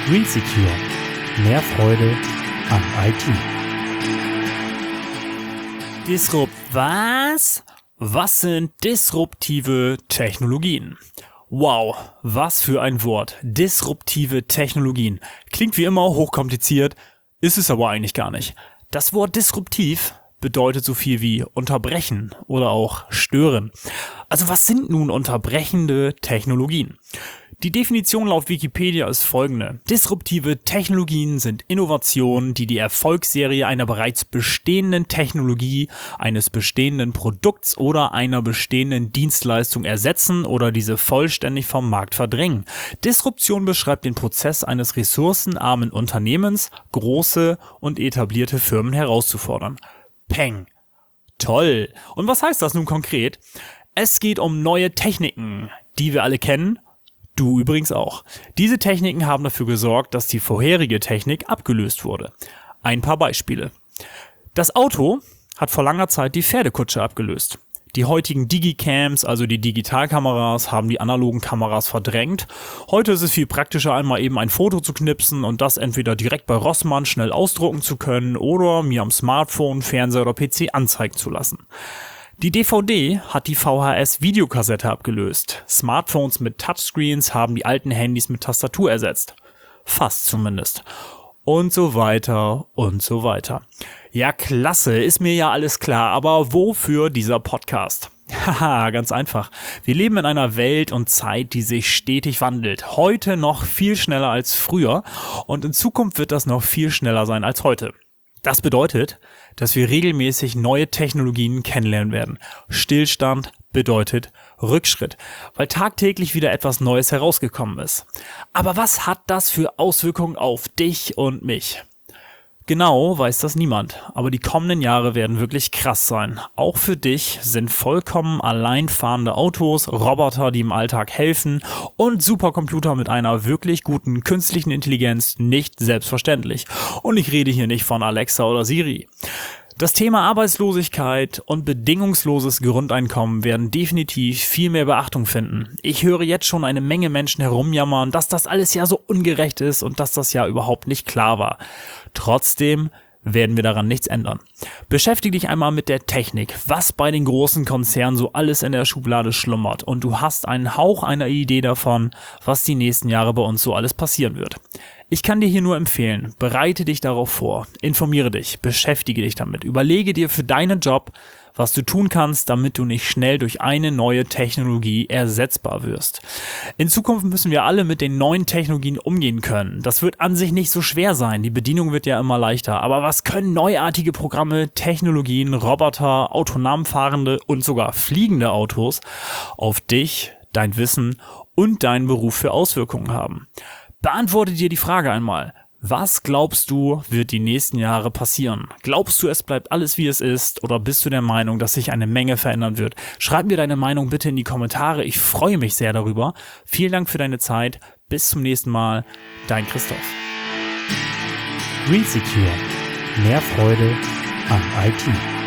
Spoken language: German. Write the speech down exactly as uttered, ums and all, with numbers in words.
ReSecure. Mehr Freude an I T. Disrupt was? Was sind disruptive Technologien? Wow, was für ein Wort. Disruptive Technologien. Klingt wie immer hochkompliziert, ist es aber eigentlich gar nicht. Das Wort disruptiv bedeutet so viel wie unterbrechen oder auch stören. Also was sind nun unterbrechende Technologien? Die Definition laut Wikipedia ist folgende. Disruptive Technologien sind Innovationen, die die Erfolgsserie einer bereits bestehenden Technologie, eines bestehenden Produkts oder einer bestehenden Dienstleistung ersetzen oder diese vollständig vom Markt verdrängen. Disruption beschreibt den Prozess eines ressourcenarmen Unternehmens, große und etablierte Firmen herauszufordern. Peng. Toll. Und was heißt das nun konkret? Es geht um neue Techniken, die wir alle kennen. Du übrigens auch. Diese Techniken haben dafür gesorgt, dass die vorherige Technik abgelöst wurde. Ein paar Beispiele. Das Auto hat vor langer Zeit die Pferdekutsche abgelöst. Die heutigen Digicams, also die Digitalkameras, haben die analogen Kameras verdrängt. Heute ist es viel praktischer, einmal eben ein Foto zu knipsen und das entweder direkt bei Rossmann schnell ausdrucken zu können oder mir am Smartphone, Fernseher oder P C anzeigen zu lassen. Die D V D hat die V H S-Videokassette abgelöst. Smartphones mit Touchscreens haben die alten Handys mit Tastatur ersetzt. Fast zumindest. Und so weiter und so weiter. Ja, klasse, ist mir ja alles klar, aber wofür dieser Podcast? Haha, ganz einfach. Wir leben in einer Welt und Zeit, die sich stetig wandelt. Heute noch viel schneller als früher und in Zukunft wird das noch viel schneller sein als heute. Das bedeutet, dass wir regelmäßig neue Technologien kennenlernen werden. Stillstand bedeutet Rückschritt, weil tagtäglich wieder etwas Neues herausgekommen ist. Aber was hat das für Auswirkungen auf dich und mich? Genau weiß das niemand, aber die kommenden Jahre werden wirklich krass sein. Auch für dich sind vollkommen allein fahrende Autos, Roboter, die im Alltag helfen und Supercomputer mit einer wirklich guten künstlichen Intelligenz nicht selbstverständlich. Und ich rede hier nicht von Alexa oder Siri. Das Thema Arbeitslosigkeit und bedingungsloses Grundeinkommen werden definitiv viel mehr Beachtung finden. Ich höre jetzt schon eine Menge Menschen herumjammern, dass das alles ja so ungerecht ist und dass das ja überhaupt nicht klar war. Trotzdem werden wir daran nichts ändern. Beschäftige dich einmal mit der Technik, was bei den großen Konzernen so alles in der Schublade schlummert und du hast einen Hauch einer Idee davon, was die nächsten Jahre bei uns so alles passieren wird. Ich kann dir hier nur empfehlen, bereite dich darauf vor, informiere dich, beschäftige dich damit, überlege dir für deinen Job, was du tun kannst, damit du nicht schnell durch eine neue Technologie ersetzbar wirst. In Zukunft müssen wir alle mit den neuen Technologien umgehen können. Das wird an sich nicht so schwer sein, die Bedienung wird ja immer leichter. Aber was können neuartige Programme, Technologien, Roboter, autonom fahrende und sogar fliegende Autos auf dich, dein Wissen und deinen Beruf für Auswirkungen haben? Beantworte dir die Frage einmal. Was glaubst du, wird die nächsten Jahre passieren? Glaubst du, es bleibt alles wie es ist oder bist du der Meinung, dass sich eine Menge verändern wird? Schreib mir deine Meinung bitte in die Kommentare. Ich freue mich sehr darüber. Vielen Dank für deine Zeit. Bis zum nächsten Mal. Dein Christoph. ReSecure. Mehr Freude an I T.